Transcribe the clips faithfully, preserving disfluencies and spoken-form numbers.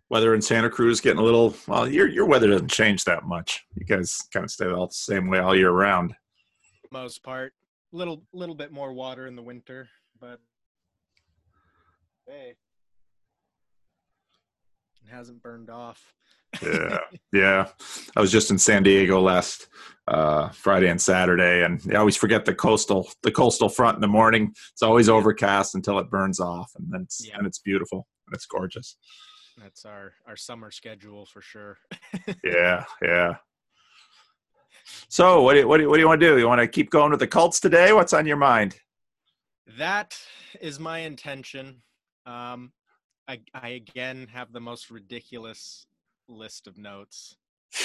Weather in Santa Cruz getting a little, well, your your weather doesn't change that much. You guys kind of stay all the same way all year round. Most part. Little little bit more water in the winter, but hey, it hasn't burned off. Yeah, yeah. I was just in San Diego last uh, Friday and Saturday, and I always forget the coastal the coastal front in the morning. It's always Yeah. overcast until it burns off, and then it's Yeah. and it's beautiful and it's gorgeous. That's our our summer schedule for sure. Yeah, yeah. So, what do you, what do you, what do you want to do? You want to keep going with the cults today? What's on your mind? That is my intention. Um, I I again have the most ridiculous list of notes.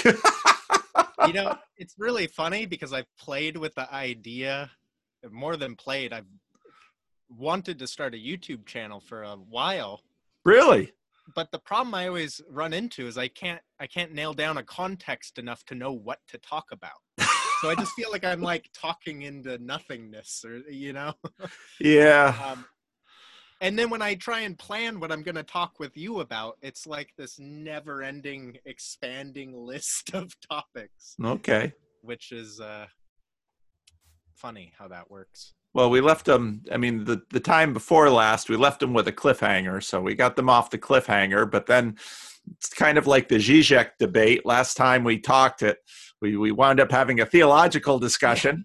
You know, it's really funny because I've played with the idea, more than played, I've wanted to start a YouTube channel for a while. Really? But the problem I always run into is I can't I can't nail down a context enough to know what to talk about. So I just feel like I'm like talking into nothingness, or you know. Yeah. Um, and then when I try and plan what I'm going to talk with you about, it's like this never-ending, expanding list of topics, Okay. which is uh, funny how that works. Well, we left them. I mean, the the time before last, we left them with a cliffhanger, so we got them off the cliffhanger. But then it's kind of like the Zizek debate. Last time we talked it, we we wound up having a theological discussion,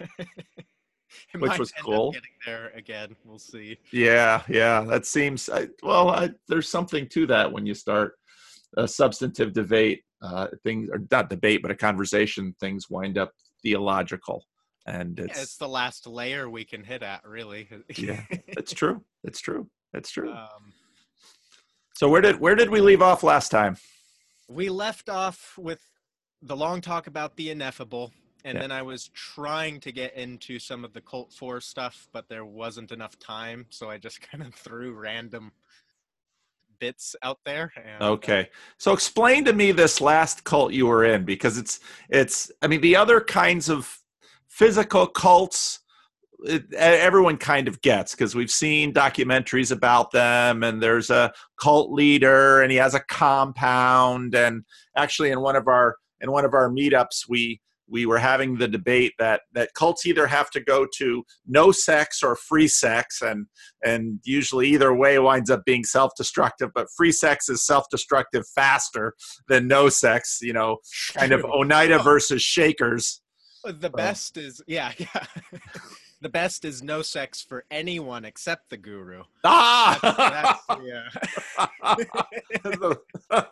It which might was end cool. up getting there again. We'll see. Yeah, yeah, that seems I, well. I, there's something to that when you start a substantive debate. Uh, things or not debate, but a conversation. Things wind up theological, and Yeah, it's it's the last layer we can hit at, really. yeah, it's true. It's true. It's true. um, So where did where did we leave off last time? we left off with the long talk about the ineffable, and Yeah. then I was trying to get into some of the Cult Four stuff, but there wasn't enough time, so I just kind of threw random bits out there. And, uh, Okay. So explain to me this last cult you were in, because it's it's I mean the other kinds of physical cults it, e, everyone kind of gets, because we've seen documentaries about them, and there's a cult leader and he has a compound. And actually in one of our in one of our meetups we we were having the debate that that cults either have to go to no sex or free sex, and and usually either way winds up being self-destructive, but free sex is self-destructive faster than no sex, you know, kind of true. Oneida Oh, versus Shakers. the So, best is, yeah, yeah. The best is no sex for anyone except the guru. That's, that's ah! yeah.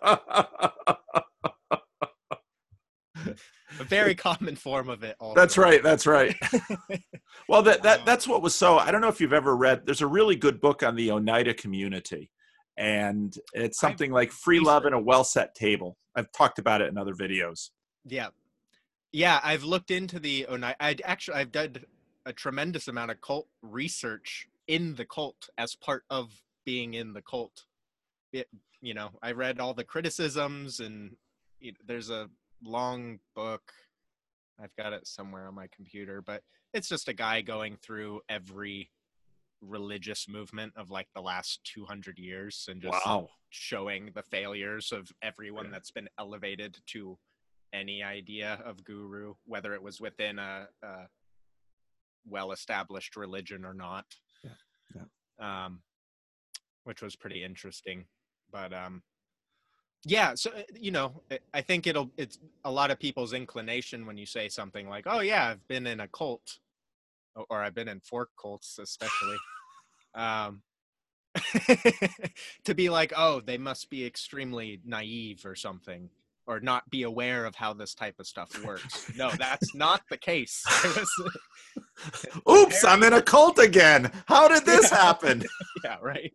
A very common form of it also. That's right. That's right. Well, that, that Um, that's what was so. I don't know if you've ever read. There's a really good book on the Oneida community, and it's I've something like Free Love and researched. a Well Set Table. I've talked about it in other videos. Yeah. Yeah, I've looked into the Oneida. I'd actually I've done a tremendous amount of cult research in the cult as part of being in the cult. It, you know, I read all the criticisms, and you know, there's a long book. I've got it somewhere on my computer, but it's just a guy going through every religious movement of like the last two hundred years and just Wow. showing the failures of everyone Yeah. that's been elevated to any idea of guru, whether it was within a, a well-established religion or not. Yeah. Yeah. Um, which was pretty interesting. But um, yeah, so uh, you know, I- I think it'll it's a lot of people's inclination when you say something like, "Oh yeah, I've been in a cult," or, or I've been in four cults, especially. Um, to be like, "Oh, they must be extremely naive or something, or not be aware of how this type of stuff works." No, that's not the case. I was Oops, I'm very, in a cult again. How did this yeah, happen? yeah, right.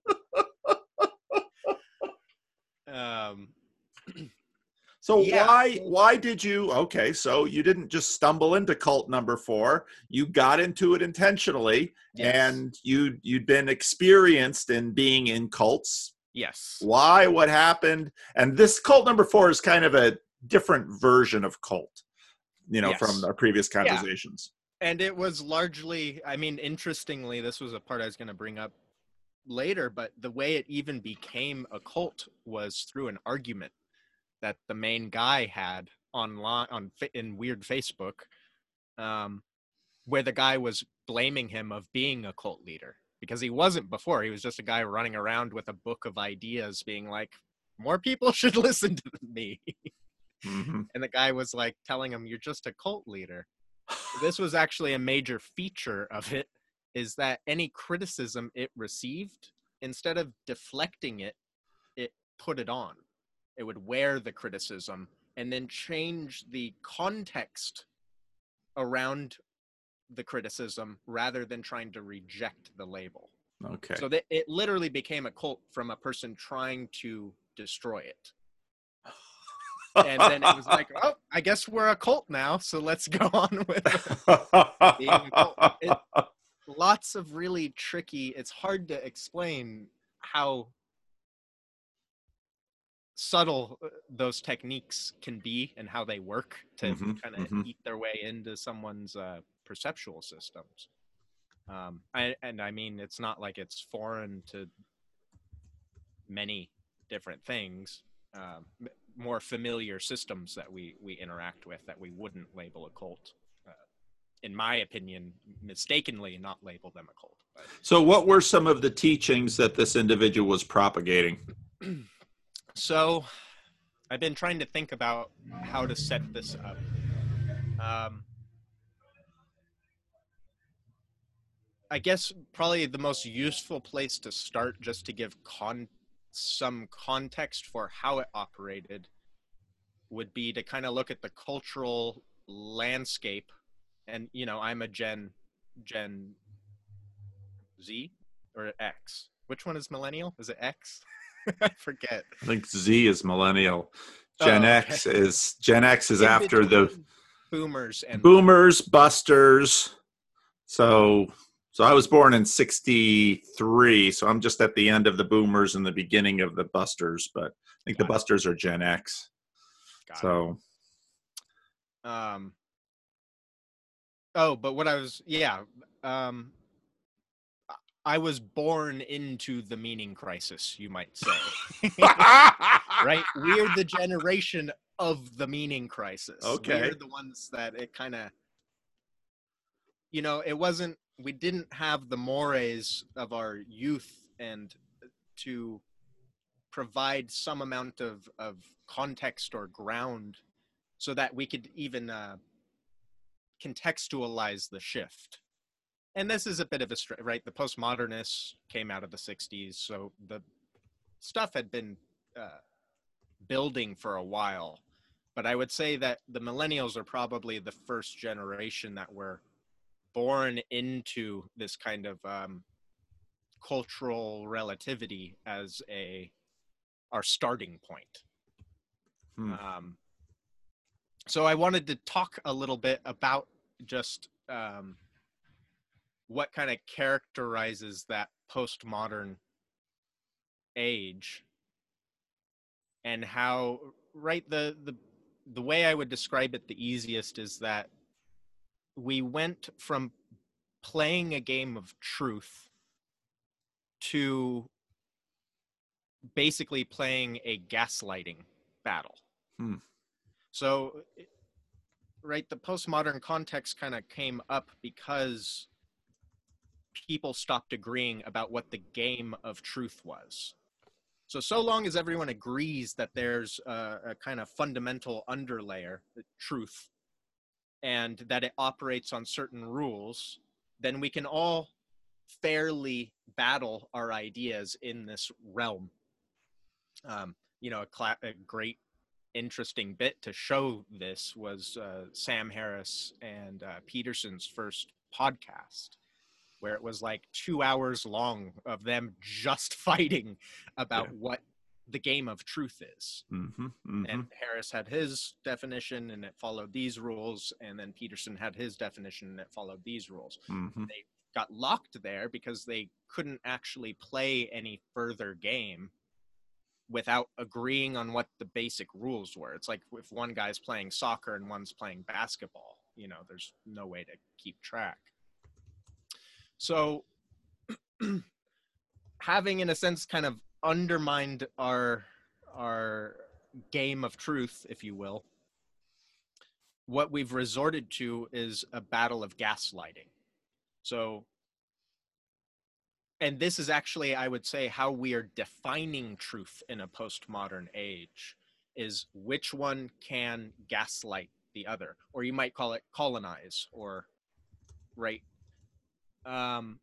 Um, So yeah, why so why did you okay, so you didn't just stumble into cult number four. You got into it intentionally, yes, and you you'd been experienced in being in cults. yes, Why? What happened? And this cult number four is kind of a different version of cult, you know, from yes, our previous yeah. conversations. And it was largely, I mean, interestingly, this was a part I was going to bring up. later, but the way it even became a cult was through an argument that the main guy had online on in weird Facebook, um, where the guy was blaming him of being a cult leader because he wasn't before. He was just a guy running around with a book of ideas being like, more people should listen to me. Mm-hmm. And the guy was like telling him, you're just a cult leader. This was actually a major feature of it, is that any criticism it received, instead of deflecting it, it put it on. It would wear the criticism and then change the context around the criticism rather than trying to reject the label. Okay. So that it literally became a cult from a person trying to destroy it. And then it was like, oh, I guess we're a cult now, so let's go on with being a cult. It, lots of really tricky, it's hard to explain how subtle those techniques can be and how they work to mm-hmm, kind of mm-hmm. eat their way into someone's uh, perceptual systems. Um, I, and I mean, it's not like it's foreign to many different things, um, more familiar systems that we, we interact with that we wouldn't label a cult. Uh, in my opinion, mistakenly not label them a cult. But. So what were some of the teachings that this individual was propagating? So I've been trying to think about how to set this up. Um, I guess probably the most useful place to start, just to give con some context for how it operated, would be to kind of look at the cultural landscape. And, you know, I'm a Gen, Gen Z or X. Which one is millennial? Is it X? I forget. I think Z is millennial. Gen Oh, okay. X is Gen X is In after the boomers and boomers, busters. So, so I was born in sixty-three, so I'm just at the end of the boomers and the beginning of the busters. But I think Got the it. busters are Gen X. Got so, it. um. Oh, but what I was, yeah. Um. I was born into the meaning crisis, you might say. Right? We're the generation of the meaning crisis. Okay. We're the ones that it kind of, you know, it wasn't, we didn't have the mores of our youth and to provide some amount of, of context or ground so that we could even uh, contextualize the shift. And this is a bit of a str- right. The postmodernists came out of the sixties, so the stuff had been uh, building for a while. But I would say that the millennials are probably the first generation that were born into this kind of um, cultural relativity as a our starting point. Hmm. Um, so I wanted to talk a little bit about just. Um, what kind of characterizes that postmodern age, and how, right, the the the way I would describe it the easiest is that we went from playing a game of truth to basically playing a gaslighting battle. Hmm. So, right, the postmodern context kind of came up because people stopped agreeing about what the game of truth was. So, so long as everyone agrees that there's a, a kind of fundamental underlayer, the truth, and that it operates on certain rules, then we can all fairly battle our ideas in this realm. Um, you know, a, cla- a great, interesting bit to show this was uh, Sam Harris and uh, Peterson's first podcast, where it was like two hours long of them just fighting about yeah. what the game of truth is. Mm-hmm, mm-hmm. And Harris had his definition and it followed these rules. And then Peterson had his definition and it followed these rules. Mm-hmm. They got locked there because they couldn't actually play any further game without agreeing on what the basic rules were. It's like if one guy's playing soccer and one's playing basketball, you know, there's no way to keep track. So having in a sense kind of undermined our our game of truth, if you will, what we've resorted to is a battle of gaslighting. So, and this is actually, I would say, how we are defining truth in a postmodern age, is which one can gaslight the other, or you might call it colonize, or right. Um,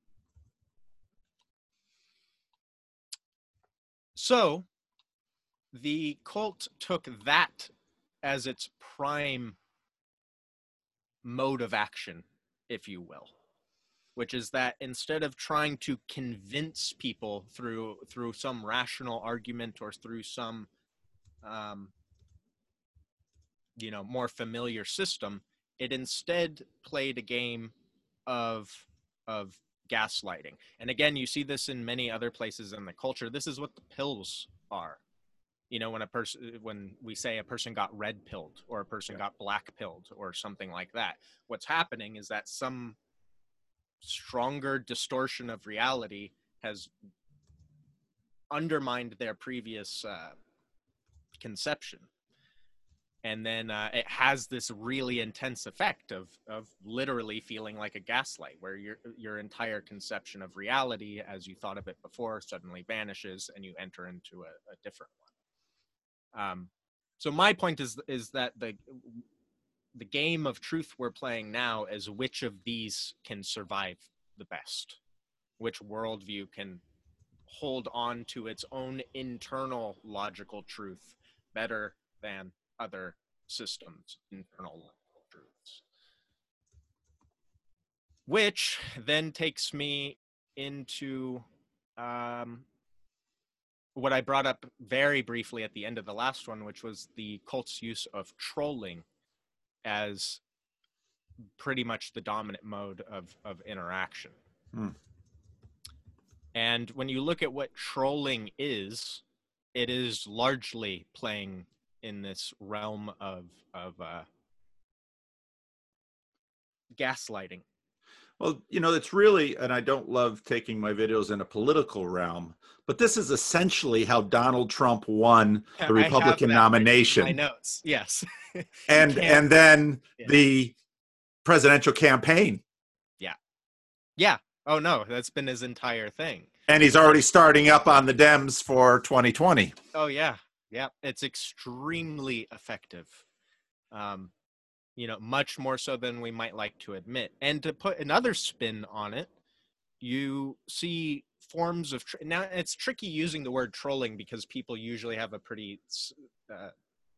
so the cult took that as its prime mode of action, if you will, which is that instead of trying to convince people through through some rational argument or through some um, you know, more familiar system, it instead played a game of of gaslighting. And again, you see this in many other places in the culture. This is what the pills are. You know, when a person, when we say a person got red pilled or a person got black pilled or something like that, what's happening is that some stronger distortion of reality has undermined their previous uh, conception. And then uh, it has this really intense effect of of literally feeling like a gaslight, where your your entire conception of reality, as you thought of it before, suddenly vanishes, and you enter into a, a different one. Um, so my point is is that the the game of truth we're playing now is which of these can survive the best, which worldview can hold on to its own internal logical truth better than other systems' internal truths. Which then takes me into um, what I brought up very briefly at the end of the last one, which was the cult's use of trolling as pretty much the dominant mode of, of interaction. Hmm. And when you look at what trolling is, it is largely playing in this realm of of uh, gaslighting. Well, you know, it's really, and I don't love taking my videos in a political realm, but this is essentially how Donald Trump won the I Republican have nomination. My notes, yes. and and then yeah. the presidential campaign. Yeah. Yeah. Oh, no, that's been his entire thing. And he's already starting up on the Dems for twenty twenty. Oh, yeah. Yeah. It's extremely effective. Um, you know, much more so than we might like to admit. And to put another spin on it, you see forms of, tr- now it's tricky using the word trolling because people usually have a pretty uh,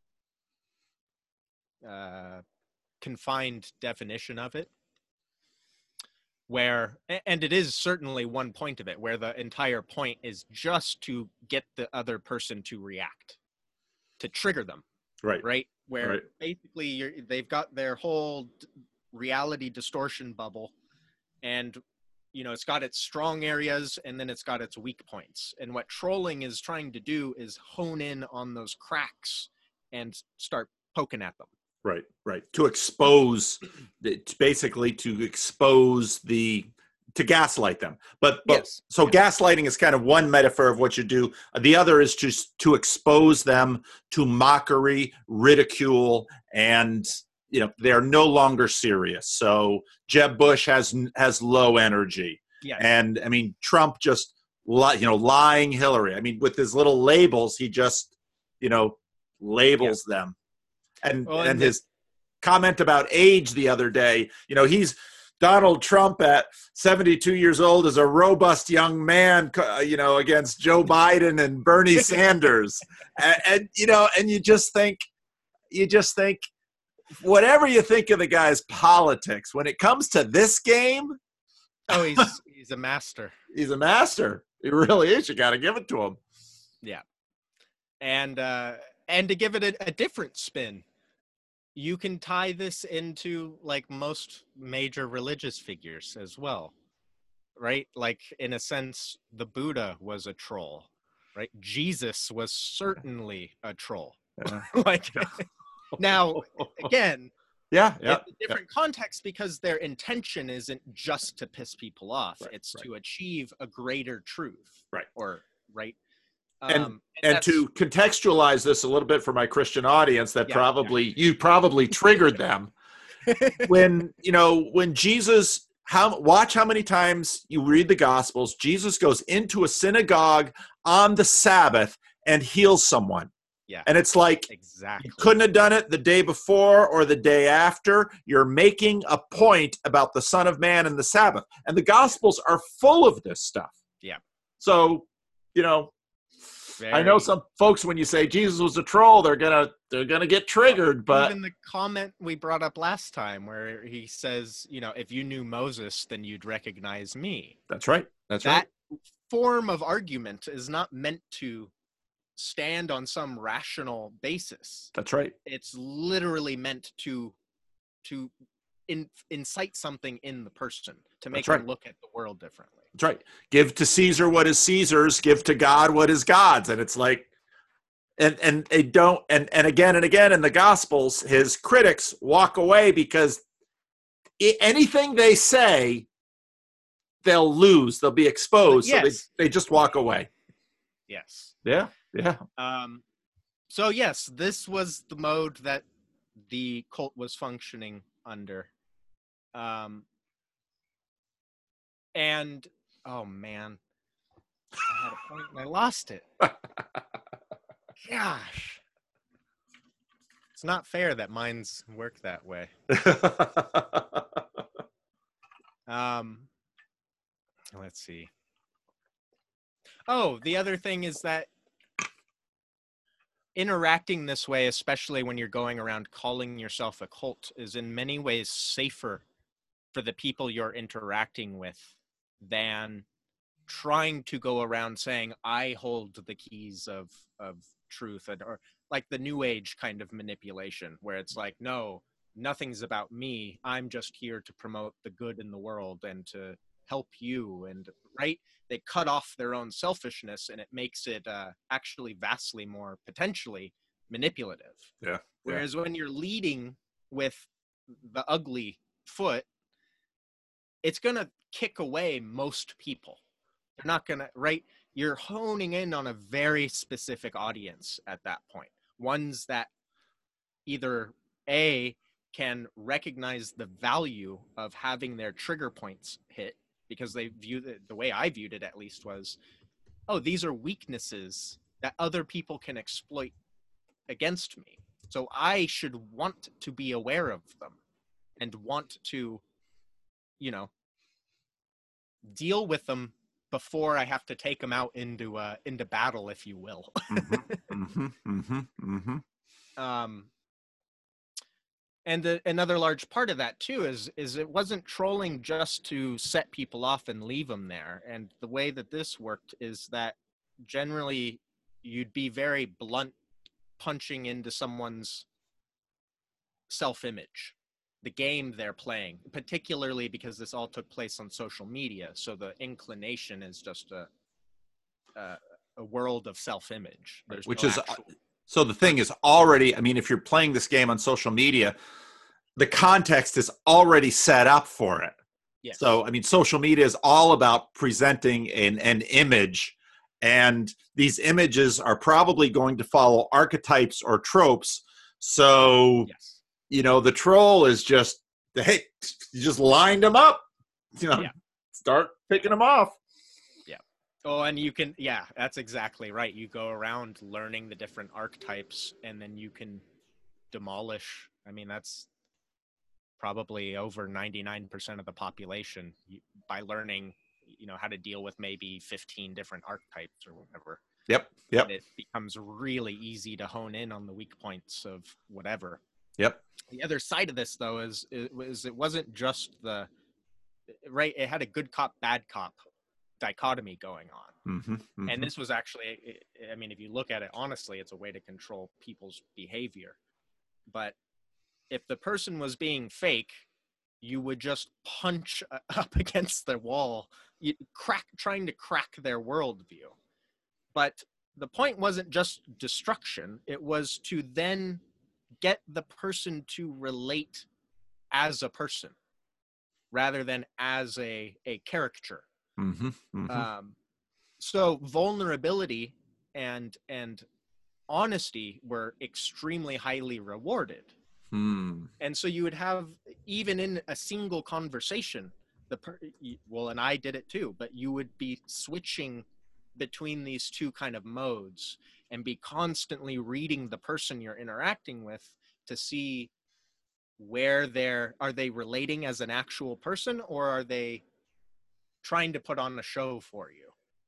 uh, confined definition of it. Where, and it is certainly one point of it, where the entire point is just to get the other person to react, to trigger them. Right. Right. Where right. basically you're, they've got their whole reality distortion bubble, and, you know, it's got its strong areas and then it's got its weak points. And what trolling is trying to do is hone in on those cracks and start poking at them. Right, right. To expose, it's basically to expose the, to gaslight them. But, but yes. so yes. gaslighting is kind of one metaphor of what you do. The other is just to expose them to mockery, ridicule, and, you know, they're no longer serious. So Jeb Bush has has low energy. Yes. And, I mean, Trump just, li- you know, lying Hillary. I mean, with his little labels, he just, you know, labels yeah. them. And, well, and, and his comment about age the other day, you know, he's Donald Trump at seventy-two years old is a robust young man, you know, against Joe Biden and Bernie Sanders. and, and, you know, and you just think, you just think, whatever you think of the guy's politics, when it comes to this game. Oh, he's, he's a master. He's a master. He really is. You got to give it to him. Yeah. And, uh, and to give it a, a different spin, you can tie this into like most major religious figures as well, right? Like in a sense, the Buddha was a troll, right? Jesus was certainly a troll. Yeah. like now, again, Yeah, yeah. It's a different yeah. context because their intention isn't just to piss people off. Right, it's right. to achieve a greater truth. Right. Or, right? And, um, and, and to contextualize this a little bit for my Christian audience that yeah, probably, yeah. you probably triggered them. When, you know, when Jesus, how watch how many times you read the Gospels, Jesus goes into a synagogue on the Sabbath and heals someone. Yeah. And it's like, exactly. You couldn't have done it the day before or the day after. You're making a point about the Son of Man and the Sabbath. And the Gospels are full of this stuff. Yeah. So, you know, Very. I know some folks, when you say Jesus was a troll, they're gonna they're gonna get triggered. But even the comment we brought up last time, where he says, you know, if you knew Moses, then you'd recognize me. That's right. That's that right. That form of argument is not meant to stand on some rational basis. That's right. It's literally meant to to in, incite something in the person, to make right. them look at the world differently. That's right. Give to Caesar what is Caesar's, give to God what is God's. And it's like, and and they don't, and, and again and again in the Gospels, his critics walk away because it, anything they say, they'll lose, they'll be exposed. Yes. So they, they just walk away. Yes. Yeah. Yeah. Um, so yes, this was the mode that the cult was functioning under. Um, and oh man, I had a point and I lost it. Gosh, it's not fair that minds work that way. um, let's see. Oh, the other thing is that interacting this way, especially when you're going around calling yourself a cult, is in many ways safer for the people you're interacting with than trying to go around saying, I hold the keys of, of truth, and, or like the New Age kind of manipulation, where it's like, no, nothing's about me. I'm just here to promote the good in the world and to help you. And right, they cut off their own selfishness, and it makes it uh, actually vastly more potentially manipulative. Yeah. Whereas yeah. when you're leading with the ugly foot, it's going to kick away most people. They're not going to, right? You're honing in on a very specific audience at that point. Ones that either A, can recognize the value of having their trigger points hit, because they view it, the way I viewed it at least was, oh, these are weaknesses that other people can exploit against me. So I should want to be aware of them and want to, you know, deal with them before I have to take them out into uh, into battle, if you will. mm-hmm, mm-hmm, mm-hmm, mm-hmm. Um, and the, another large part of that too is is it wasn't trolling just to set people off and leave them there. And the way that this worked is that generally you'd be very blunt, punching into someone's self-image, the game they're playing, particularly because this all took place on social media. So the inclination is just a a, a world of self-image. There's Which no is actual... so the thing is already, I mean, if you're playing this game on social media, the context is already set up for it. Yes. So, I mean, social media is all about presenting an, an image, and these images are probably going to follow archetypes or tropes. So, yes. you know, the troll is just, hey, you just lined them up, you know, yeah. start picking them off. Yeah. Oh, and you can, yeah, that's exactly right. You go around learning the different archetypes, and then you can demolish. I mean, that's probably over ninety-nine percent of the population by learning, you know, how to deal with maybe fifteen different archetypes or whatever. Yep. Yep. And it becomes really easy to hone in on the weak points of whatever. Yep. The other side of this, though, is, is it wasn't just the, right, it had a good cop, bad cop dichotomy going on. Mm-hmm, mm-hmm. And this was actually, I mean, if you look at it honestly, it's a way to control people's behavior. But if the person was being fake, you would just punch up against the wall, you crack, trying to crack their worldview. But the point wasn't just destruction. It was to then get the person to relate as a person rather than as a a caricature. Mm-hmm, mm-hmm. Um, so vulnerability and and honesty were extremely highly rewarded. Hmm. And so you would have, even in a single conversation, the per- well, and I did it too, but you would be switching between these two kind of modes and be constantly reading the person you're interacting with to see where they're, are they relating as an actual person, or are they trying to put on a show for you?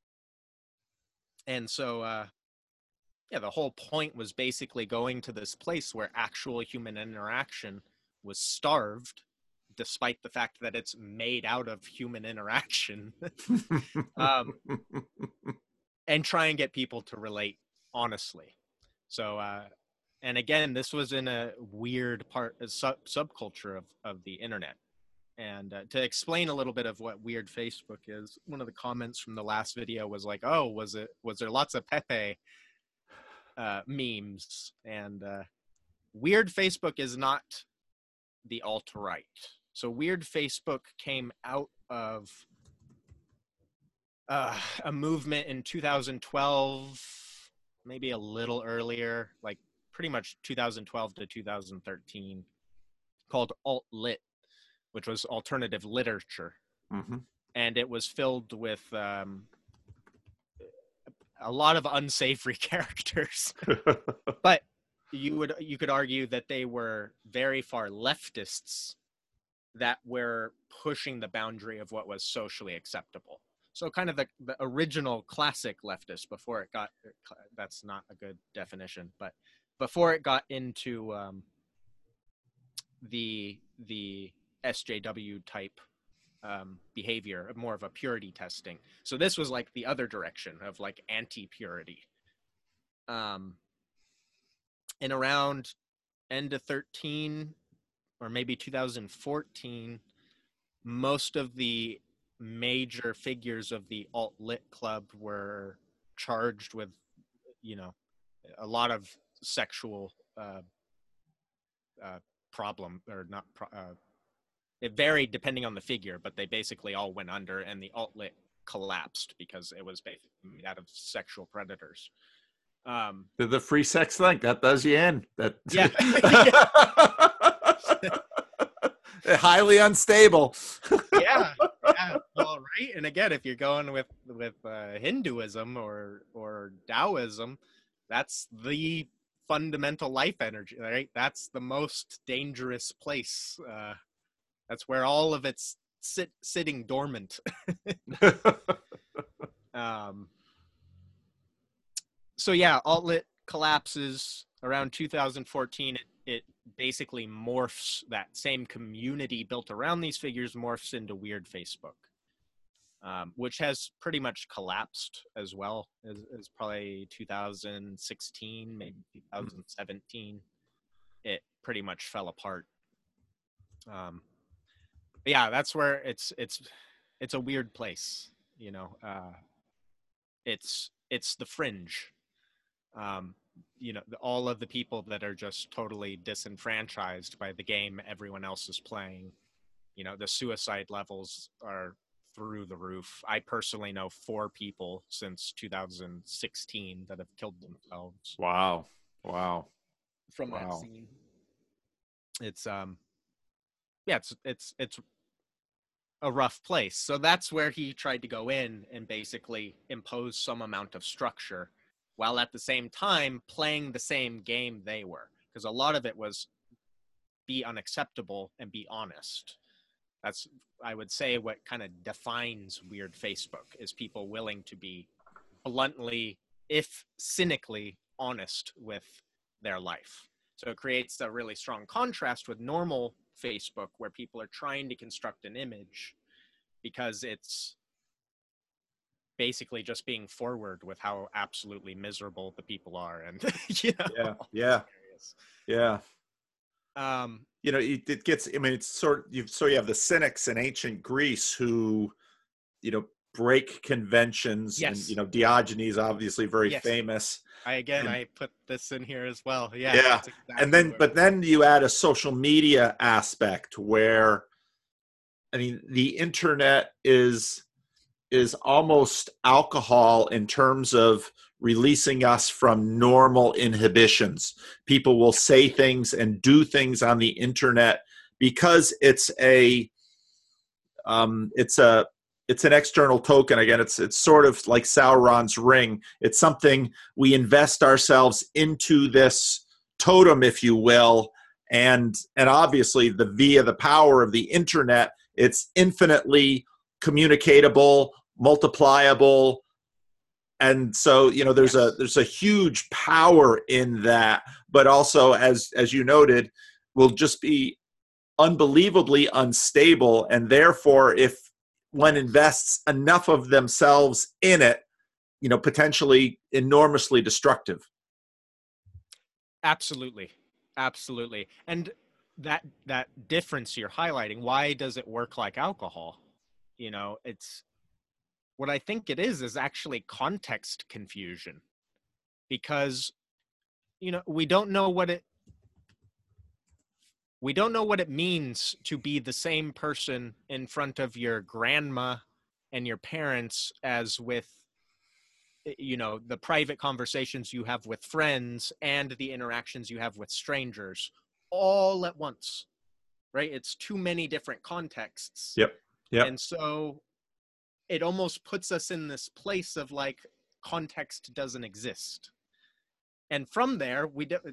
And so uh yeah, the whole point was basically going to this place where actual human interaction was starved, despite the fact that it's made out of human interaction. um, and try and get people to relate honestly. So, uh, and again, this was in a weird part, a sub subculture of, of the internet. And uh, to explain a little bit of what weird Facebook is, one of the comments from the last video was like, "Oh, was it? Was there lots of Pepe uh, memes?" And uh, weird Facebook is not the alt-right. So weird Facebook came out of uh, a movement in two thousand twelve, maybe a little earlier, like pretty much two thousand twelve to two thousand thirteen, called alt-lit, which was alternative literature. Mm-hmm. And it was filled with um, a lot of unsavory characters. But you would you could argue that they were very far leftists that were pushing the boundary of what was socially acceptable. So kind of the, the original classic leftist before it got, that's not a good definition, but before it got into um, the the S J W type um, behavior, more of a purity testing. So this was like the other direction of like anti-purity. Um, and around end of thirteen or maybe two thousand fourteen, most of the major figures of the alt-lit club were charged with, you know, a lot of sexual uh, uh, problem, or not, pro- uh, it varied depending on the figure, but they basically all went under, and the alt-lit collapsed because it was basically made out of sexual predators. Um, the, the free sex link, that does you in. That yeah. Highly unstable. yeah, yeah, well, right. And again, if you're going with with uh, Hinduism or or Taoism, that's the fundamental life energy, right? That's the most dangerous place. Uh, that's where all of it's sit sitting dormant. um, so yeah, alt-lit collapses around two thousand fourteen. It, it basically morphs, that same community built around these figures morphs into weird Facebook, um, which has pretty much collapsed as well as, as probably two thousand sixteen, maybe two thousand seventeen. It pretty much fell apart. Um, but yeah, that's where it's it's it's a weird place, you know. Uh, it's it's the fringe. Um, you know, all of the people that are just totally disenfranchised by the game everyone else is playing. You know, the suicide levels are through the roof. I personally know four people since two thousand sixteen that have killed themselves. Wow. Wow. From wow. that scene. It's um yeah, it's it's it's a rough place. So that's where he tried to go in and basically impose some amount of structure, while at the same time playing the same game they were. Because a lot of it was be unacceptable and be honest. That's, I would say, what kind of defines weird Facebook, is people willing to be bluntly, if cynically, honest with their life. So it creates a really strong contrast with normal Facebook, where people are trying to construct an image because it's basically just being forward with how absolutely miserable the people are. And you know, yeah yeah yeah um you know, it, it gets, I mean, it's sort of, you so you have the cynics in ancient Greece who, you know, break conventions. And, Yes. you know, Diogenes, obviously very Yes. famous. I again, And I put this in here as well. Yeah, yeah. that's exactly And then, where but then you add a social media aspect where, I mean, the internet is is almost alcohol in terms of releasing us from normal inhibitions. People will say things and do things on the internet because it's a um, it's a it's an external token. Again, it's it's sort of like Sauron's ring. It's something we invest ourselves into, this totem, if you will, and and obviously the via the power of the internet, it's infinitely communicatable, multipliable, and so, you know, there's a yes. there's a huge power in that, but also, as as you noted, will just be unbelievably unstable, and therefore, if one invests enough of themselves in it, you know, potentially enormously destructive. Absolutely. Absolutely. And that that difference you're highlighting, why does it work like alcohol? You know, it's what I think it is is actually context confusion, because you know, we don't know what it we don't know what it means to be the same person in front of your grandma and your parents as with, you know, the private conversations you have with friends and the interactions you have with strangers all at once, right? It's too many different contexts. Yep. Yep. And so it almost puts us in this place of like, context doesn't exist. And from there, we do,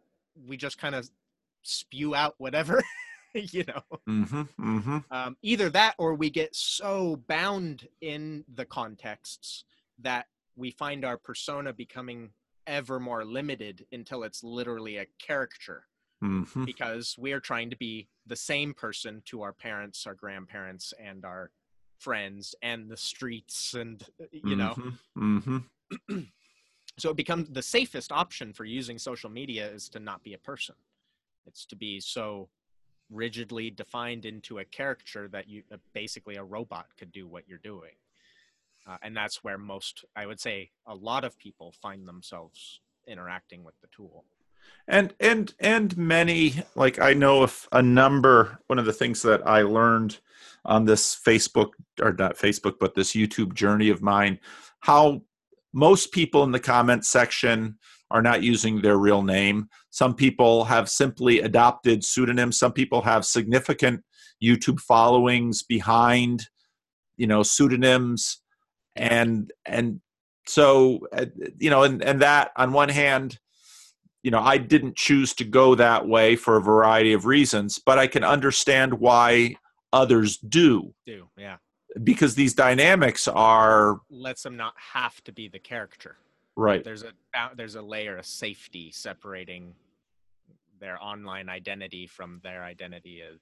we just kind of spew out whatever, you know. Mm-hmm. Mm-hmm. Um, either that, or we get so bound in the contexts that we find our persona becoming ever more limited until it's literally a caricature, Mm-hmm. because we are trying to be the same person to our parents, our grandparents, and our friends and the streets, and you know. Mm-hmm. Mm-hmm. So it becomes the safest option for using social media is to not be a person. It's to be so rigidly defined into a caricature that you uh, basically a robot could do what you're doing. Uh, and that's where most, I would say, a lot of people find themselves interacting with the tool. And and and many, like, I know of a number. One of the things that I learned on this Facebook, or not Facebook, but this YouTube journey of mine, how most people in the comment section are not using their real name. Some people have simply adopted pseudonyms. Some people have significant YouTube followings behind, you know, pseudonyms, Yeah. and and so uh, you know, and and that on one hand, you know, I didn't choose to go that way for a variety of reasons, but I can understand why others do, Do. Yeah. because these dynamics are Lets them not have to be the character. Right. right. There's a there's a layer of safety separating their online identity from their identity as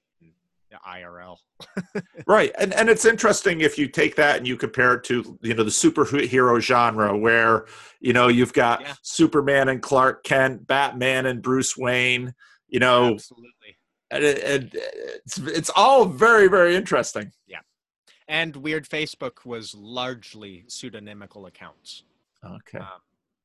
I R L. Right. And and it's interesting if you take that and you compare it to, you know, the superhero genre where, you know, you've got Yeah. Superman and Clark Kent, Batman and Bruce Wayne, you know, Absolutely. and, it, and it's it's all very, very interesting. Yeah. And Weird Facebook was largely pseudonymical accounts. Okay. Um,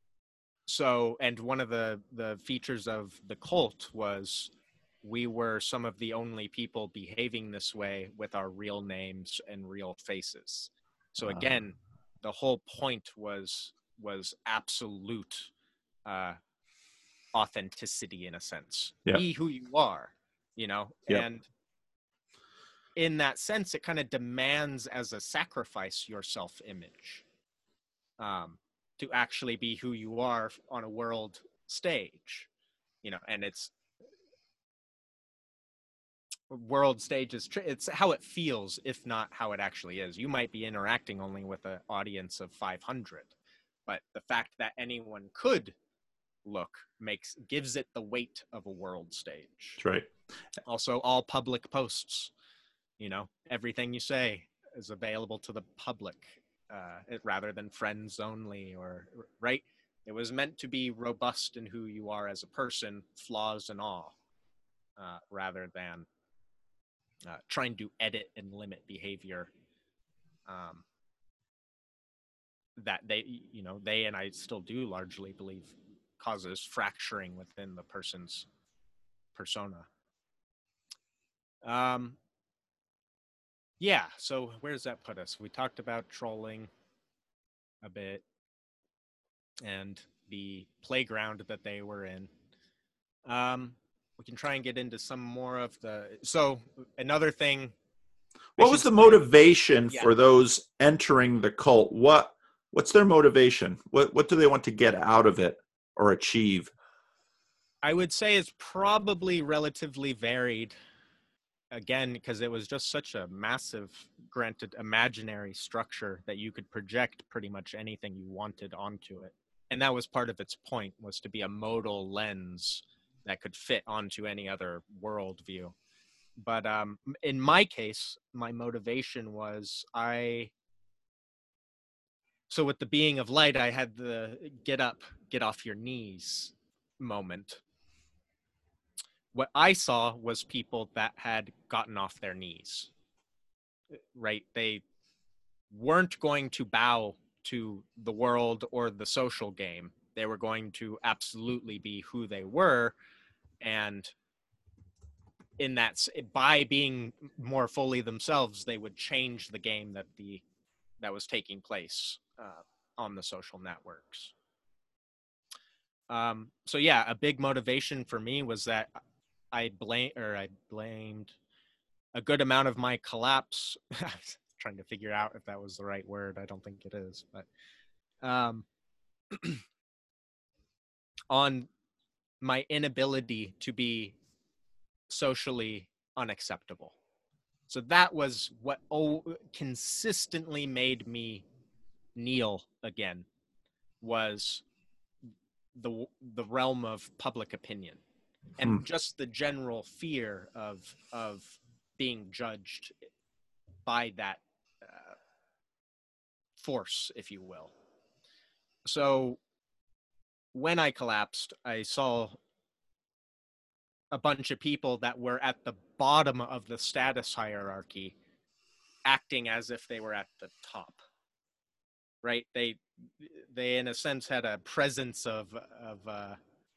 so, and one of the the features of the cult was we were some of the only people behaving this way with our real names and real faces. So Uh, again, the whole point was was absolute uh, authenticity in a sense. yeah. Be who you are, you know, Yep. and in that sense, it kind of demands as a sacrifice your self-image. Um, to actually be who you are on a world stage, you know, and it's world stage is it's how it feels, if not how it actually is. You might be interacting only with an audience of five hundred, but the fact that anyone could look makes gives it the weight of a world stage. That's right. Also, all public posts, you know, everything you say is available to the public. Uh, it, rather than friends only, or right, it was meant to be robust in who you are as a person, flaws and all, uh, rather than uh, trying to edit and limit behavior. Um, that they, you know, they and I still do largely believe causes fracturing within the person's persona. Um, yeah, so where does that put us? We talked about trolling a bit and the playground that they were in. Um, we can try and get into some more of the. So another thing. What was the motivation yeah. for those entering the cult? What what's their motivation? What what do they want to get out of it or achieve? I would say it's probably relatively varied. Again, because it was just such a massive, granted, imaginary structure that you could project pretty much anything you wanted onto it. And that was part of its point, was to be a modal lens that could fit onto any other worldview. But um, in my case, my motivation was I. So with the being of light, I had the get up, get off your knees moment. What I saw was people that had gotten off their knees, right? They weren't going to bow to the world or the social game. They were going to absolutely be who they were. And in that, by being more fully themselves, they would change the game that the that was taking place uh, on the social networks. Um, so yeah, a big motivation for me was that I blame or I blamed a good amount of my collapse. I was trying to figure out if that was the right word. I don't think it is, but um, on my inability to be socially unacceptable. So that was what oh, consistently made me kneel again, was the the realm of public opinion and Hmm. just the general fear of of being judged by that uh, force, if you will. So when I collapsed, I saw a bunch of people that were at the bottom of the status hierarchy acting as if they were at the top. Right? They they in a sense had a presence of of uh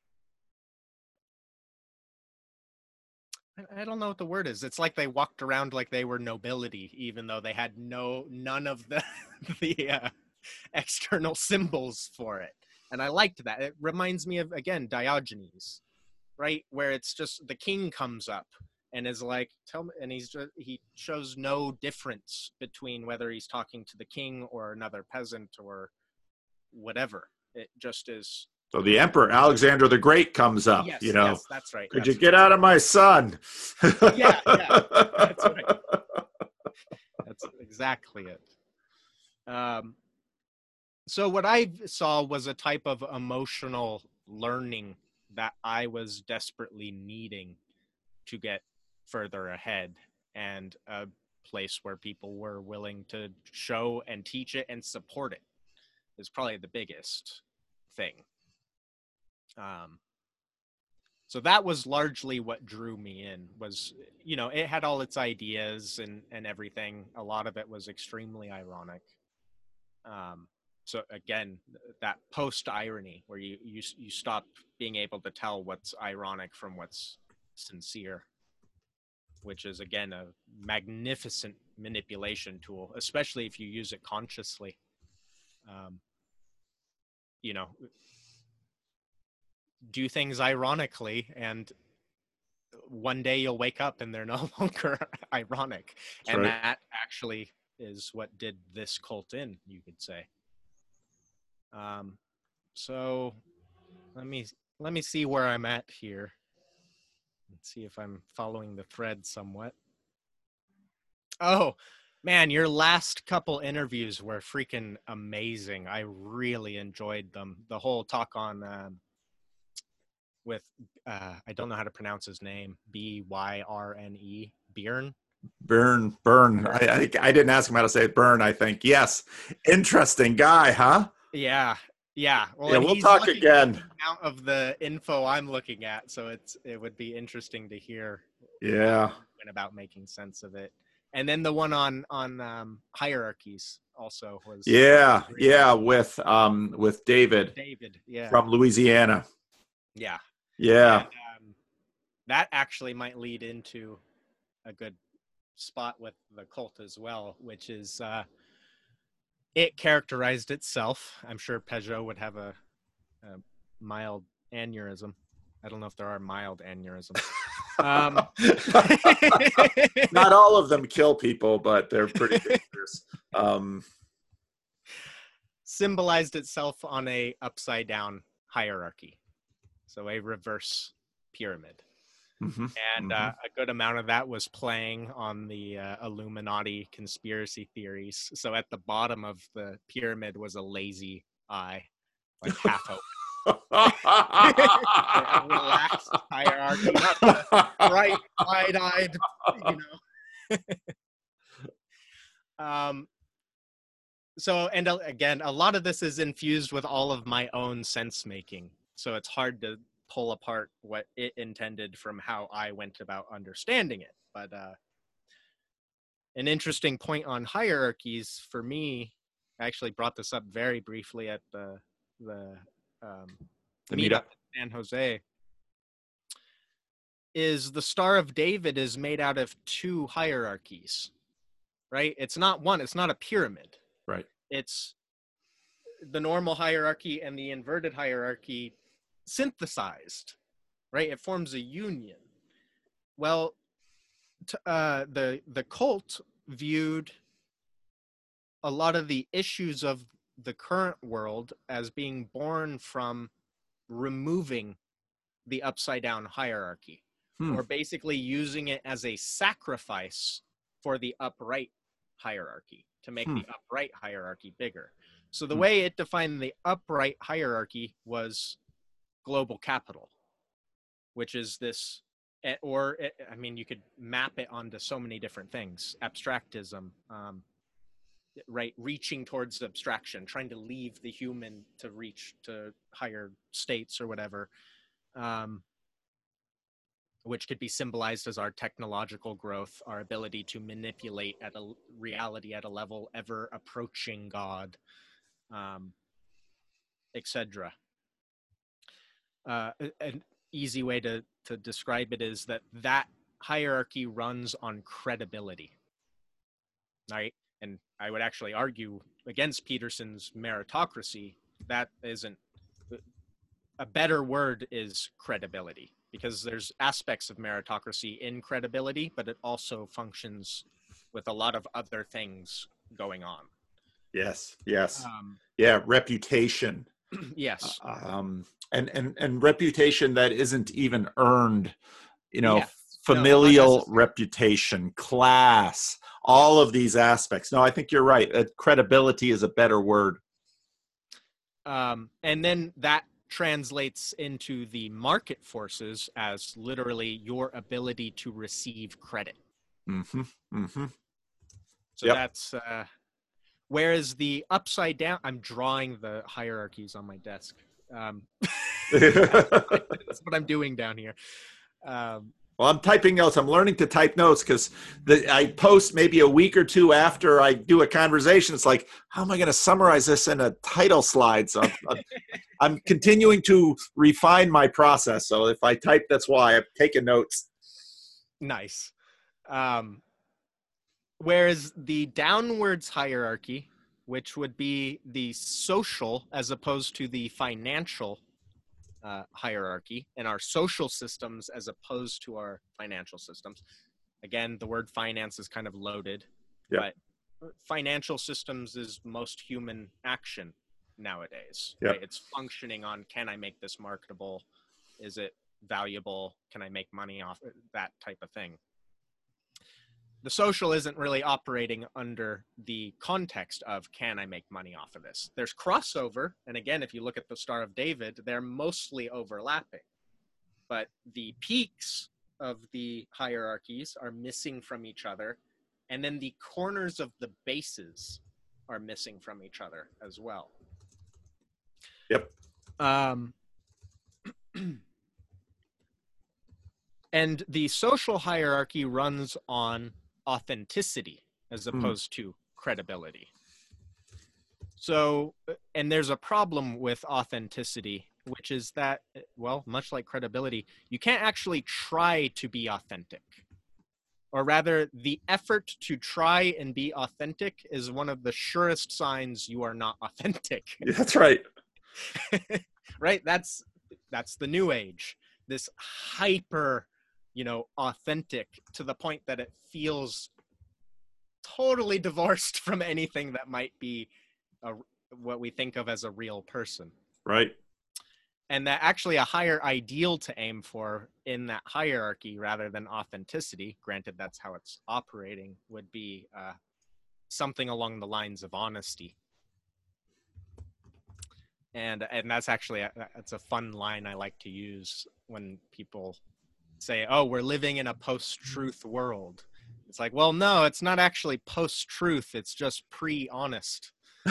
I don't know what the word is. It's like they walked around like they were nobility, even though they had no none of the the uh, external symbols for it. And I liked that. It reminds me of, again, Diogenes, right? Where it's just the king comes up and is like, tell me, and he's just, he shows no difference between whether he's talking to the king or another peasant or whatever. It just is. So the Emperor Alexander the Great comes up, Yes, you know. yes, that's right. Could that's you get right. out of my son? Yeah, yeah, that's right. That's exactly it. Um, so what I saw was a type of emotional learning that I was desperately needing to get further ahead, and a place where people were willing to show and teach it and support it is probably the biggest thing. Um, so that was largely what drew me in. Was, you know, it had all its ideas and and everything. A lot of it was extremely ironic. Um, so again, that post irony where you you you stop being able to tell what's ironic from what's sincere, which is again a magnificent manipulation tool, especially if you use it consciously. Um, you know, do things ironically, and one day you'll wake up and they're no longer ironic. That's and right. That actually is what did this cult in, you could say. Um, so let me let me see where I'm at here and see if I'm following the thread somewhat. Oh, man, your last couple interviews were freaking amazing. I really enjoyed them. The whole talk on um, with uh, I don't know how to pronounce his name. B Y R N E, Bjorn. Burn, burn. I, I I didn't ask him how to say it. Burn. I think yes. Interesting guy, huh? Yeah, yeah. Well, Yeah, and we'll he's talk looking at again. the amount of the info I'm looking at, so it's it would be interesting to hear Yeah. about making sense of it. And then the one on on um, hierarchies also was Yeah, yeah, with um with David David. Yeah, from Louisiana. yeah, Yeah. and um, that actually might lead into a good spot with the cult as well, which is uh, it characterized itself. I'm sure Peugeot would have a, a mild aneurysm. I don't know if there are mild aneurysms. Um, Not all of them kill people, but they're pretty dangerous. Um, symbolized itself on a upside down hierarchy, so a reverse pyramid. mm-hmm, And mm-hmm. uh, a good amount of that was playing on the uh, Illuminati conspiracy theories. So at the bottom of the pyramid was a lazy eye, like half open. A relaxed hierarchy, not the bright, wide-eyed, you know. um, so, and uh, again, a lot of this is infused with all of my own sense making. So it's hard to pull apart what it intended from how I went about understanding it. But uh, an interesting point on hierarchies for me, I actually brought this up very briefly at the the, um, The meetup meetup. in San Jose, is the Star of David is made out of two hierarchies, right? It's not one, it's not a pyramid. Right. It's the normal hierarchy and the inverted hierarchy synthesized, right? It forms a union. Well, t- uh, the the cult viewed a lot of the issues of the current world as being born from removing the upside down hierarchy, Hmm. or basically using it as a sacrifice for the upright hierarchy to make Hmm. the upright hierarchy bigger. So the Hmm. way it defined the upright hierarchy was global capital, which is this, or I mean, you could map it onto so many different things. Abstractism, um, right? Reaching towards abstraction, trying to leave the human to reach to higher states or whatever, um, which could be symbolized as our technological growth, our ability to manipulate at a reality at a level ever approaching God, um, et cetera. Uh, an easy way to, to describe it is that that hierarchy runs on credibility, right? And I would actually argue against Peterson's meritocracy. That isn't, a better word is credibility, because there's aspects of meritocracy in credibility, but it also functions with a lot of other things going on. Yes. Yes. Um, yeah. Reputation. yes. Um, and, and, and reputation that isn't even earned, you know, Yeah. familial No, reputation, class, all yes. of these aspects. No, I think you're right. Uh, credibility is a better word. Um, and then that translates into the market forces as literally your ability to receive credit. Mm-hmm. Mm-hmm. So Yep. that's, uh, whereas the upside down, I'm drawing the hierarchies on my desk. Um, that's, that's what I'm doing down here. Um, Well, I'm typing notes. I'm learning to type notes because I post maybe a week or two after I do a conversation. It's like, how am I going to summarize this in a title slide? So I'm, I'm continuing to refine my process. So if I type, that's why I've taken notes. Nice. Um, whereas the downwards hierarchy, which would be the social as opposed to the financial uh, hierarchy, and our social systems as opposed to our financial systems. Again, the word finance is kind of loaded, Yep. but financial systems is most human action nowadays. Yep. Right? It's functioning on, can I make this marketable? Is it valuable? Can I make money off it? That type of thing. The social isn't really operating under the context of, can I make money off of this? There's crossover. And again, if you look at the Star of David, they're mostly overlapping. But the peaks of the hierarchies are missing from each other. And then the corners of the bases are missing from each other as well. Yep. Um, and the social hierarchy runs on authenticity as Hmm. opposed to credibility. So, and there's a problem with authenticity, which is that, well, much like credibility, you can't actually try to be authentic. Or rather, the effort to try and be authentic is one of the surest signs you are not authentic. Yeah, that's right. Right? That's that's the new age. This hyper, you know, authentic to the point that it feels totally divorced from anything that might be a, what we think of as a real person. Right. And that actually a higher ideal to aim for in that hierarchy rather than authenticity, granted that's how it's operating, would be uh, something along the lines of honesty. And and that's actually, a, that's a fun line I like to use when people say, oh, we're living in a post-truth world. It's like, well, no, it's not actually post-truth. It's just pre-honest.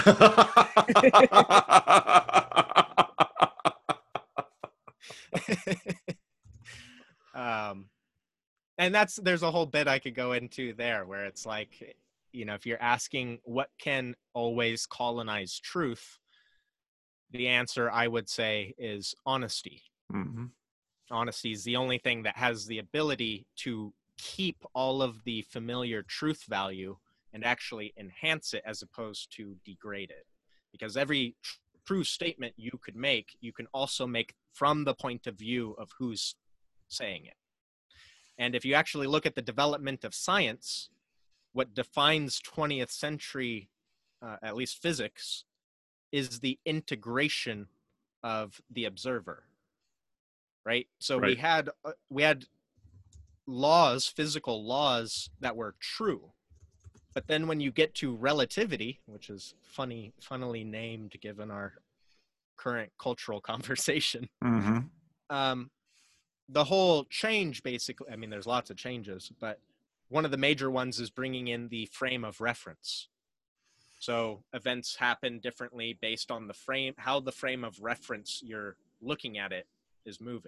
um, and that's, there's a whole bit I could go into there where it's like, you know, if you're asking what can always colonize truth, the answer I would say is honesty. Mm-hmm. Honesty is the only thing that has the ability to keep all of the familiar truth value and actually enhance it as opposed to degrade it. Because every tr- true statement you could make, you can also make from the point of view of who's saying it. And if you actually look at the development of science, what defines twentieth century, uh, at least physics, is the integration of the observer. Right? So Right. we had uh, we had laws, physical laws that were true. But then when you get to relativity, which is funny, funnily named given our current cultural conversation, Mm-hmm. um, the whole change basically, I mean, there's lots of changes, but one of the major ones is bringing in the frame of reference. So events happen differently based on the frame, how the frame of reference you're looking at it is moving.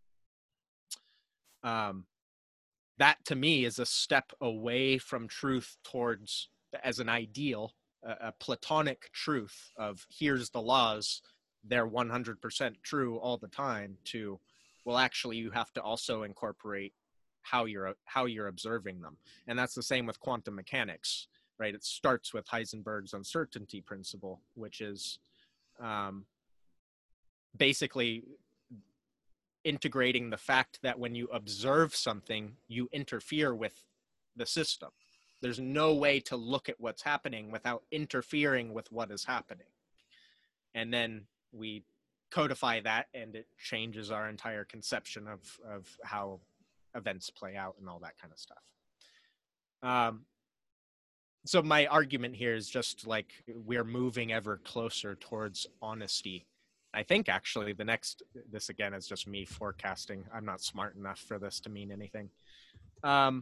Um, that to me is a step away from truth towards, as an ideal, a, a Platonic truth of here's the laws, they're one hundred percent true all the time, to, well, actually you have to also incorporate how you're how you're observing them. And that's the same with quantum mechanics, right? It starts with Heisenberg's uncertainty principle, which is um, basically integrating the fact that when you observe something, you interfere with the system. There's no way to look at what's happening without interfering with what is happening. And then we codify that, and it changes our entire conception of, of how events play out and all that kind of stuff. Um, so my argument here is just like we're moving ever closer towards honesty. I think actually the next, this again is just me forecasting. I'm not smart enough for this to mean anything. Um,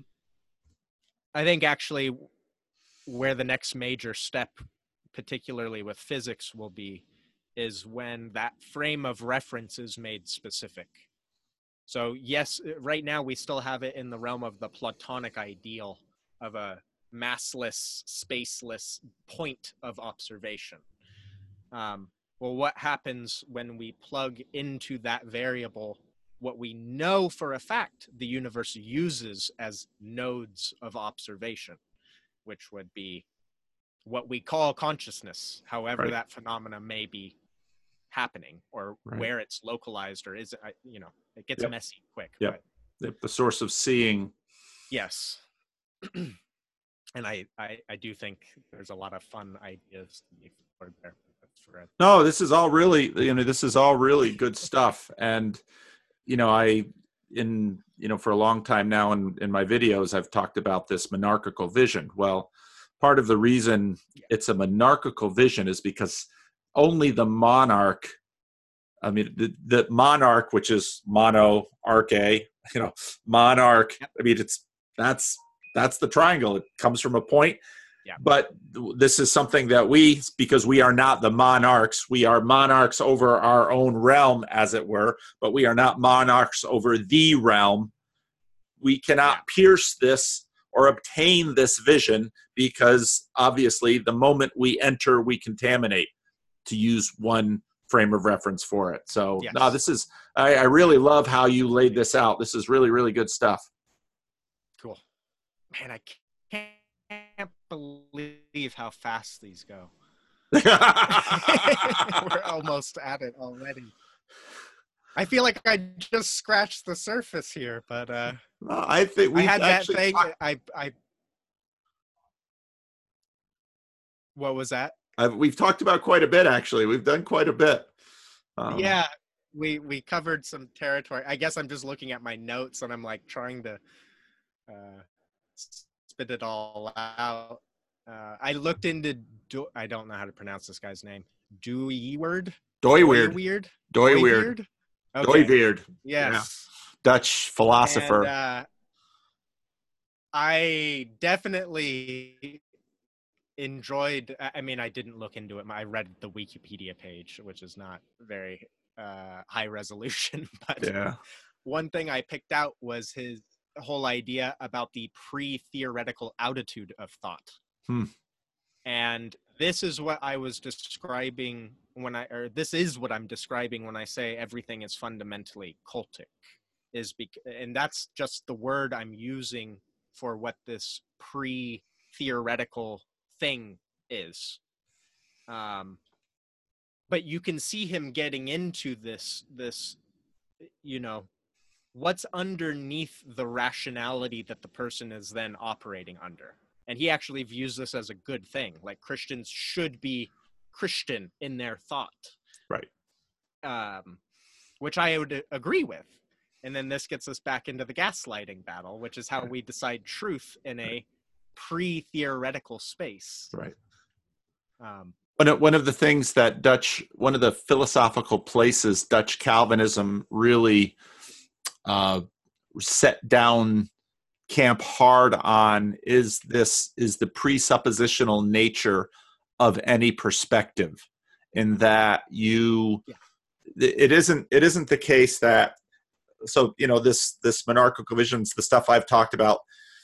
I think actually where the next major step, particularly with physics, will be is when that frame of reference is made specific. So yes, right now we still have it in the realm of the Platonic ideal of a massless, spaceless point of observation. Um, well, what happens when we plug into that variable what we know for a fact the universe uses as nodes of observation, which would be what we call consciousness, however Right. that phenomena may be happening, or Right. where it's localized, or is it, you know, it gets Yep. messy quick. Yep. But The, the source of seeing. yes. And I, I, I do think there's a lot of fun ideas to be explored there. No, this is all really, you know, this is all really good stuff. And, you know, I, in, you know, for a long time now in, in my videos, I've talked about this monarchical vision. Well, part of the reason it's a monarchical vision is because only the monarch, I mean, the, the monarch, which is mono, arche, you know, monarch, I mean, it's, that's, that's the triangle. It comes from a point. Yeah. But this is something that we, because we are not the monarchs, we are monarchs over our own realm, as it were, but we are not monarchs over the realm. We cannot Yeah. pierce this or obtain this vision, because obviously the moment we enter, we contaminate, to use one frame of reference for it. So Yes. no, this is, I, I really love how you laid this out. This is really, really good stuff. Cool. Man, I can't believe how fast these go. We're almost at it already. I feel like I just scratched the surface here, but uh, well, I think we I had that actually thing. talked- I, I, what was that? I've, we've talked about quite a bit, actually. We've done quite a bit. Um, Yeah, we we covered some territory. I guess I'm just looking at my notes and I'm like trying to uh, spit it all out. Uh, I looked into. Do- I don't know how to pronounce this guy's name. Dooyeweerd. Dooyeweerd. Weird. Dooyeweerd. Okay. Dooyeweerd. Yes. Yeah. Dutch philosopher. And, uh, I definitely enjoyed. I mean, I didn't look into it. I read the Wikipedia page, which is not very uh, high resolution. But yeah. one thing I picked out was his whole idea about the pre-theoretical altitude of thought. Hmm. And this is what I was describing when I, or this is what I'm describing when I say everything is fundamentally cultic. Is bec- and that's just the word I'm using for what this pre-theoretical thing is. Um, but you can see him getting into this, this, you know, what's underneath the rationality that the person is then operating under. And he actually views this as a good thing. Like Christians should be Christian in their thought. Right. Um, which I would agree with. And then this gets us back into the gaslighting battle, which is how we decide truth in a pre-theoretical space. Right. Um, One of, one of the things that Dutch, one of the philosophical places Dutch Calvinism really uh, set down camp hard on is this, is the presuppositional nature of any perspective, in that you, yeah. it isn't, it isn't the case that, so, you know, this, this monarchical visions, the stuff I've talked about,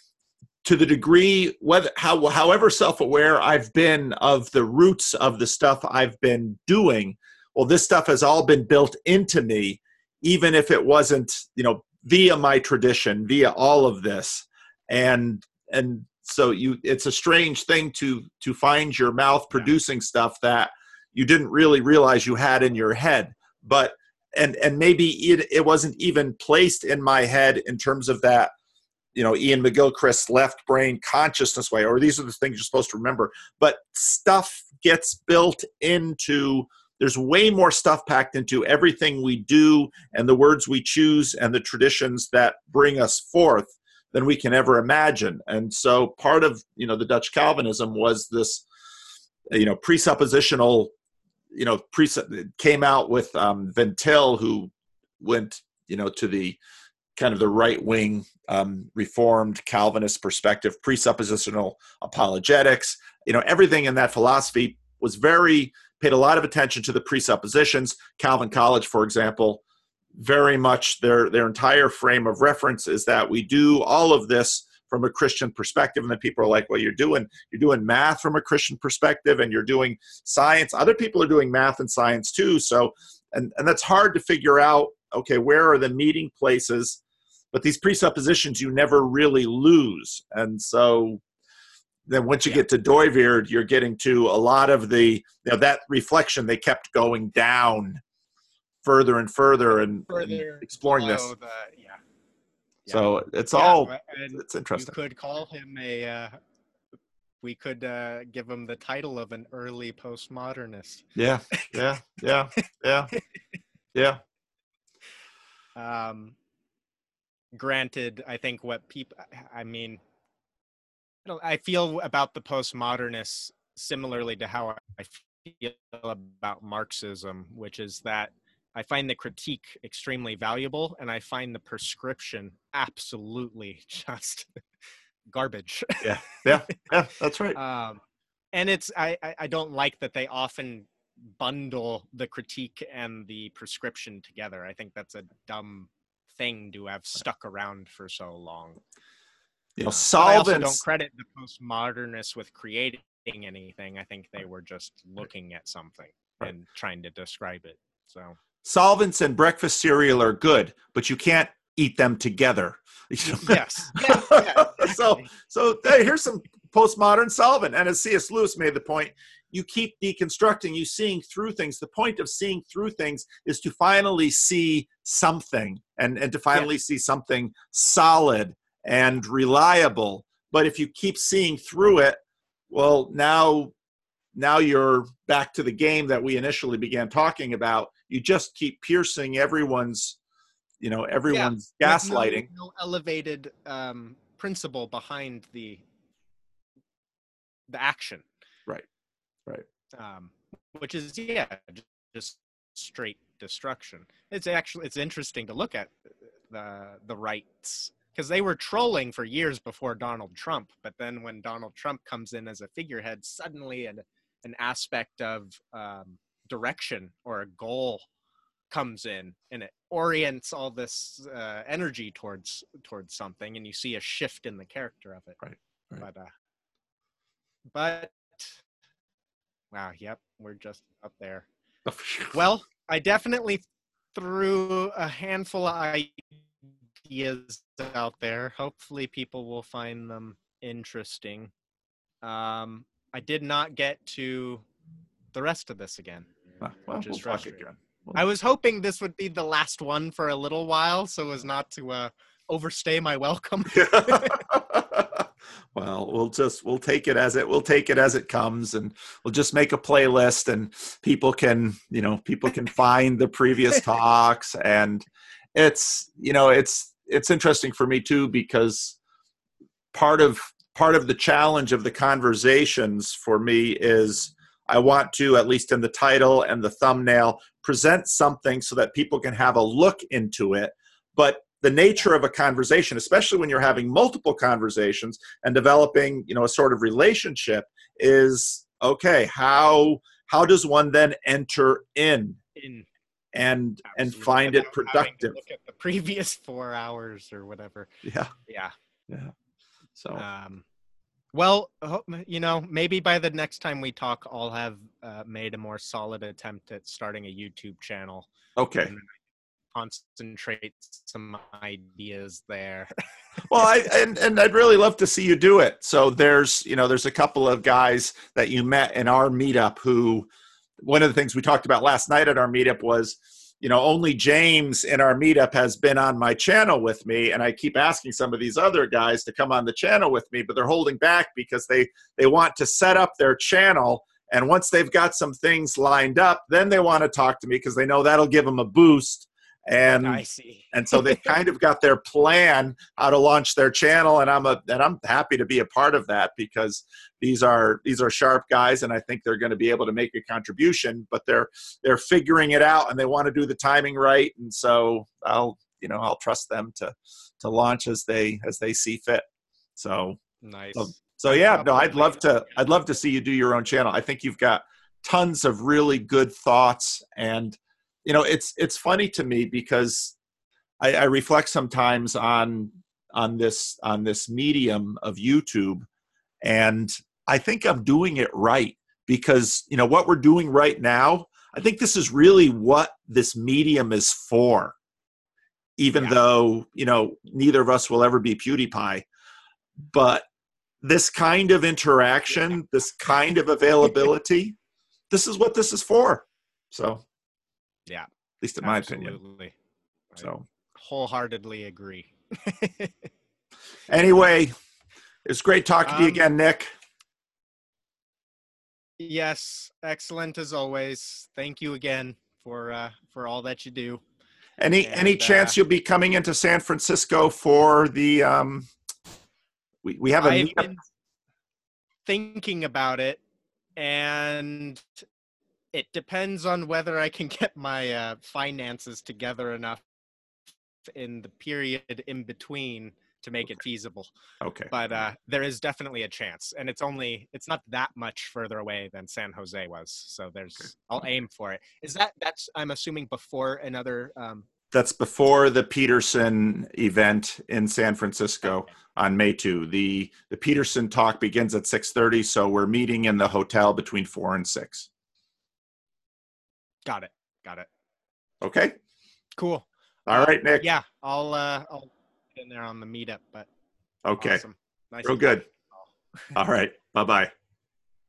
to the degree, whether, how, however self-aware I've been of the roots of the stuff I've been doing, well, this stuff has all been built into me, even if it wasn't, you know, via my tradition, via all of this. And, and so you, it's a strange thing to, to find your mouth producing yeah. stuff that you didn't really realize you had in your head. But, and, and maybe it, it wasn't even placed in my head in terms of that, you know, Ian McGilchrist left brain consciousness way, or these are the things you're supposed to remember. But stuff gets built into, there's way more stuff packed into everything we do and the words we choose and the traditions that bring us forth than we can ever imagine. And so part of, you know, the Dutch Calvinism was this, you know, presuppositional, you know, presupp- came out with um, Van Til, who went, you know, to the kind of the right-wing um, Reformed Calvinist perspective, presuppositional apologetics, you know, everything in that philosophy was very, paid a lot of attention to the presuppositions. Calvin College, for example, very much their, their entire frame of reference is that we do all of this from a Christian perspective. And then people are like, well, you're doing, you're doing math from a Christian perspective and you're doing science. Other people are doing math and science too. So, and, and that's hard to figure out, okay, where are the meeting places? But these presuppositions you never really lose. And so then once you yeah. get to Dooyeweerd, you're getting to a lot of the, you know, that reflection, they kept going down further and further and, further and exploring this. The, yeah. yeah. So it's yeah, all, and it's interesting. You could call him a, uh, we could uh, give him the title of an early postmodernist. Yeah, yeah, yeah, yeah, yeah. Um, granted, I think what people, I mean, I, don't, I feel about the postmodernists similarly to how I feel about Marxism, which is that I find the critique extremely valuable and I find the prescription absolutely just garbage. Yeah, yeah, yeah, that's right. Um, and it's, I, I don't like that they often bundle the critique and the prescription together. I think that's a dumb thing to have stuck around for so long. You know, Uh, but I also don't solvents. credit the postmodernists with creating anything. I think they were just looking at something Right. and trying to describe it. So Solvents and breakfast cereal are good, but you can't eat them together. yes, yeah, yeah, so, exactly. so hey, here's some postmodern solvent. And as C S. Lewis made the point, you keep deconstructing, you seeing through things. The point of seeing through things is to finally see something, and, and to finally Yes. see something solid and reliable. But if you keep seeing through it, well, now now you're back to the game that we initially began talking about. You just keep piercing everyone's, you know, Yeah, everyone's with no, gaslighting. no elevated um, principle behind the the action, Right, right. um, which is yeah, just straight destruction. It's actually it's interesting to look at the the rights because they were trolling for years before Donald Trump, but then when Donald Trump comes in as a figurehead, suddenly an an aspect of um, direction or a goal comes in and it orients all this uh, energy towards towards something, and you see a shift in the character of it. Right, right. But uh, but wow, yep, we're just up there. Well, I definitely threw a handful of ideas out there. Hopefully, people will find them interesting. Um, I did not get to the rest of this again, well, which we'll is talk frustrating. again. We'll... I was hoping this would be the last one for a little while, so as not to uh, overstay my welcome. Well, we'll just we'll take it as it we'll take it as it comes, and we'll just make a playlist, and people can you know people can find the previous talks, and it's you know it's it's interesting for me too, because part of part of the challenge of the conversations for me is I want to, at least in the title and the thumbnail, present something so that people can have a look into it. But the nature of a conversation, especially when you're having multiple conversations and developing, you know, a sort of relationship, is okay. How how does one then enter in in and and absolutely, find it without having to productive? look at the previous four hours or whatever. Yeah, Yeah. yeah. So Um, well, you know, maybe by the next time we talk, I'll have uh, made a more solid attempt at starting a YouTube channel. okay. And concentrate some ideas there. Well, I and, and I'd really love to see you do it. So there's you know there's a couple of guys that you met in our meetup who, one of the things we talked about last night at our meetup was, you know, only James in our meetup has been on my channel with me, and I keep asking some of these other guys to come on the channel with me, but they're holding back because they they want to set up their channel, and once they've got some things lined up, then they want to talk to me because they know that'll give them a boost. And I see. and so they've kind of got their plan how to launch their channel, and I'm a and I'm happy to be a part of that, because these are these are sharp guys, and I think they're going to be able to make a contribution, but they're they're figuring it out, and they want to do the timing right, and so I'll you know I'll trust them to to launch as they as they see fit. So Nice. so, so I'm yeah, no, I'd probably- love to I'd love to see you do your own channel. I think you've got tons of really good thoughts, and you know it's it's funny to me because I, I reflect sometimes on on this on this medium of YouTube, and I think I'm doing it right, because you know what we're doing right now. I think this is really what this medium is for, even Yeah. though you know neither of us will ever be PewDiePie. But this kind of interaction, this kind of availability, this is what this is for. So, yeah, at least in my absolutely. opinion. I So, wholeheartedly agree. anyway, it's great talking to you Um, again, Nick. Yes, excellent as always. Thank you again for uh, for all that you do. Any And, any chance uh, you'll be coming into San Francisco for the um we, we have a I've meetup. been thinking about it, and it depends on whether I can get my uh, finances together enough in the period in between to make Okay. it feasible. Okay. But uh, there is definitely a chance, and it's only it's not that much further away than San Jose was. So there's Okay. I'll aim for it. Is that that's I'm assuming before another um, that's before the Peterson event in San Francisco Okay. on May second. The the Peterson talk begins at six thirty, so we're meeting in the hotel between four and six. Got it. Got it. Okay. Cool. All Uh, right, Nick. Yeah, I'll uh, I'll get in there on the meetup. But Okay. awesome. Nice Real to talk good. to you all. All right. Bye bye.